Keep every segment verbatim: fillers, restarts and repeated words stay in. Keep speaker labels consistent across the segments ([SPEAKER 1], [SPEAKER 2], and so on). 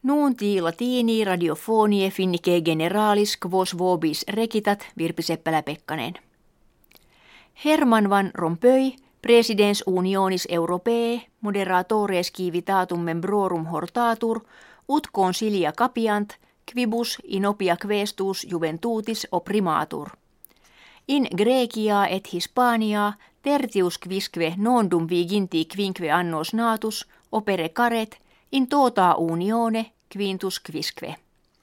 [SPEAKER 1] Nuunti latini radiofonie finnike generalis quos vobis recitat Virpi Seppälä-Pekkanen. Herman van Rompuy, presidens unionis europee, moderatores civitatum membrorum hortatur, ut consilia capiant, quibus in opia questus juventutis opprimatur. In Grecia et Hispania tertius quisque nondum viginti quinque annos natus opere caret in tota unione quintus quisque.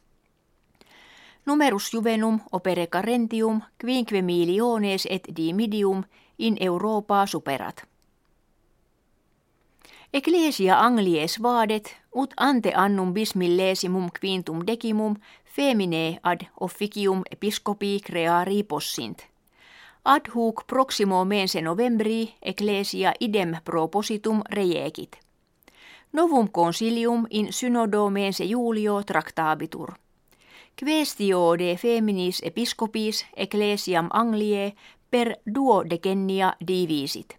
[SPEAKER 1] Numerus juvenum opere carentium quinque miliones et dimidium in Europa superat. Ecclesia Anglies vadet ut ante annum bismillesimum quintum decimum femine ad officium episcopii creari possint. Ad hoc proximo mense novembri ecclesia idem propositum rejecit. Novum consilium in synodo mense Julio tractabitur. Quaestio de feminis episcopis ecclesiam Angliae per duodecennia divisit.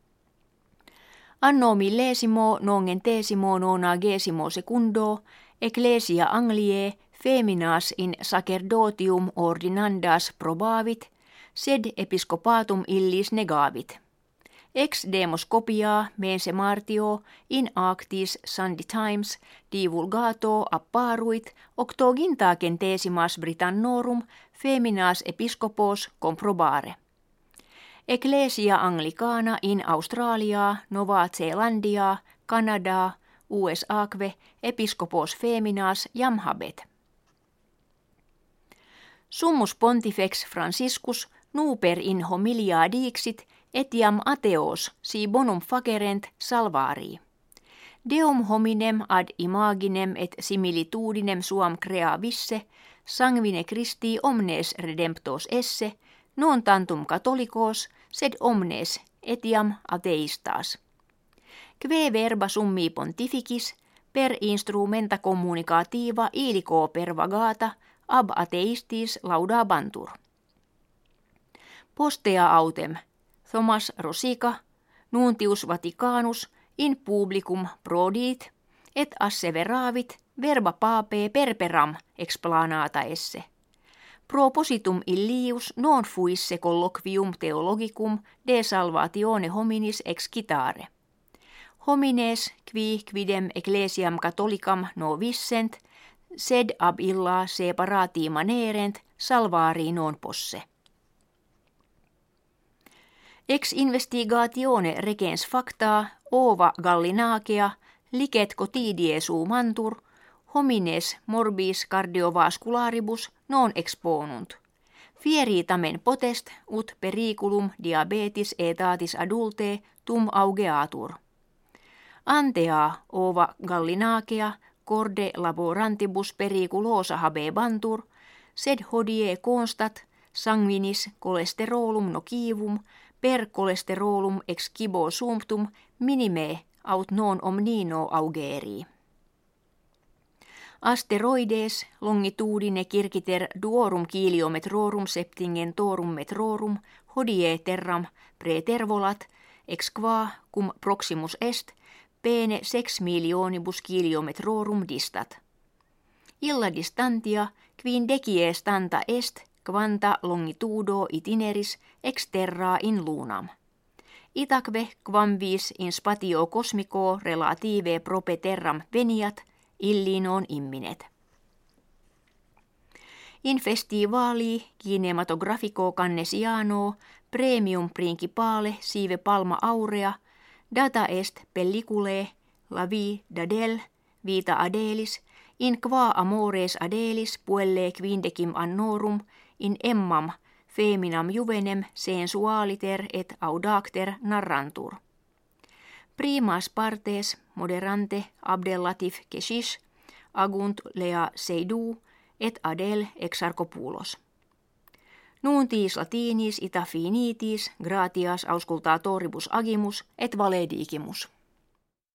[SPEAKER 1] Anno millesimo nongentesimo nonagesimo secundo ecclesia Angliae feminas in sacerdotium ordinandas probavit, sed episcopatum illis negavit. Ex demos copia mense martio in actis Sunday Times divulgato apparuit octoginta centesimas Britannorum feminas episcopos comprobare. Ecclesia Anglicana in Australia, Nova Zeelandia, Canada, U S Aque episcopos feminas jam habet. Summus pontifex Franciscus nuper in homilia dixit etiam ateos si bonum facerent salvarii. Deum hominem ad imaginem et similitudinem suam creavisse, sanguine Christi omnes redemptos esse, non tantum catholicos, sed omnes etiam ateistas. Kve verba summi pontificis per instrumenta communicativa ilico per vagata ab ateistis laudabantur. Postea autem Thomas Rosica, Nuntius Vaticanus in publicum prodit et asseveravit verba papae perperam explanata esse. Propositum illius non fuisse colloquium theologicum de salvatione hominis excitare. Homines qui quidem ecclesiam catholicam novissent, sed ab illa separati manerent salvari non posse. Ex investigatione regens facta ova gallinacea licet quotidie sumantur, homines morbis cardiovascularibus non exponunt. Fieri tamen potest ut periculum diabetis aetatis adulte tum augeatur. Antea ova gallinacea corde laborantibus periculosa habebantur, sed hodie constat sanguinis cholesterolum nocivum per cholesterolum ex cibo sumptum minime aut non omnino augerii. Asteroides longitudine circiter duorum kiliometrorum septingentorum metrorum hodie terram praetervolat ex qua cum proximus est pene sex millionibus kiliometrorum distat. Illa distantia quin decie stanta est quanta longitudo itineris ex terra in lunam. Itaque quam vis in spatio cosmico relative prope terram veniat, illi non imminet. In festivali kinematographico cannesiano premium principale sive palma aurea data est pelliculae la vie d'Adèle vita Adelis in qua amores Adelis puelle quindecim annorum in emmam feminam juvenem sensualiter et audacter narrantur. Primas partes moderante abdellatif kesis agunt lea seidou et Adel exarchopoulos. Nuntis latinis ita finitis gratias auscultatoribus agimus et valedigimus.